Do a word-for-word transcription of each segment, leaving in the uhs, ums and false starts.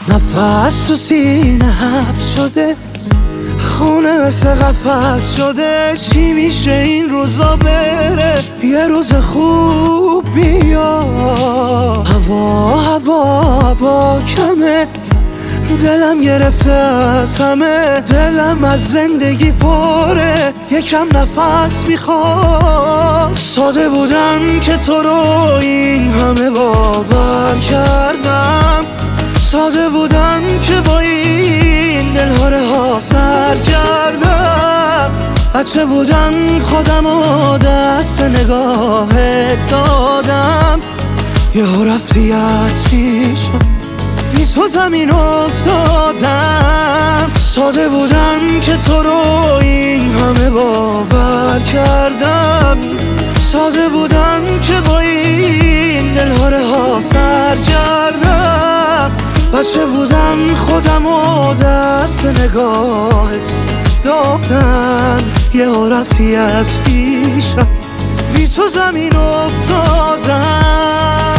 نفس تو سینه حبس شده، خونه مثل قفس شده. چی میشه این روزا بره، یه روز خوب بیا. هوا هوا هوا کمه، دلم گرفته از همه. دلم از زندگی پره، یکم نفس میخوام. ساده بودم که تو رو این همه باور کردم. ساده بودم که با این دل‌ها رها سر کردم. بچه بودم خودم و دست نگاهت دادم. یهو رفتی از پیشم، بی تو زمین افتادم. ساده بودم که تو رو این همه باور کردم. ساده بودم که با این دل‌ها رها سر کردم. بچه بودم خودم و دست نگاهت دادم. یهو رفتی از پیشم، بی تو زمین افتادم.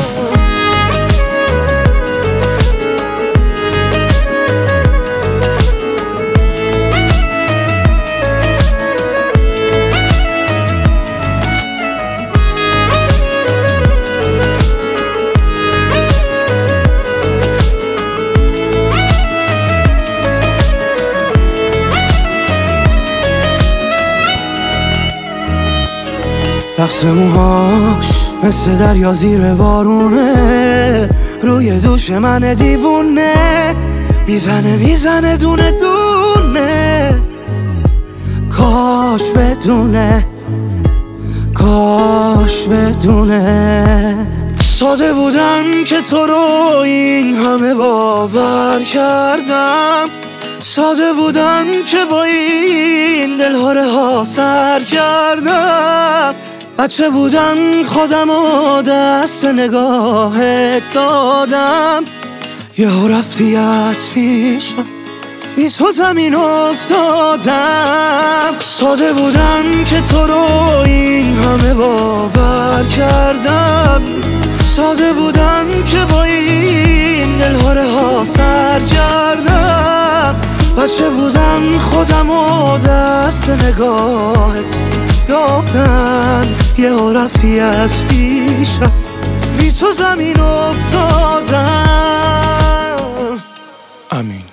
رقص موهاش مثل دریا زیر بارونه، روی دوش من دیوونه. میزنه میزنه دونه دونه، کاش بدونه کاش بدونه. ساده بودم که تو رو این همه باور کردم. ساده بودم که با این دل‌ها رها سر کردم. بچه بودم خودم و دست نگاهت دادم. یهو رفتی از پیشم، بی تو زمین افتادم. ساده بودم که تو رو این همه باور کردم. ساده بودم که با این دل‌ها رها سر کردم. بچه بودم خودم و دست نگاهت دادم. یهو رفتی از پیشم، بی تو زمین افتادم. امین.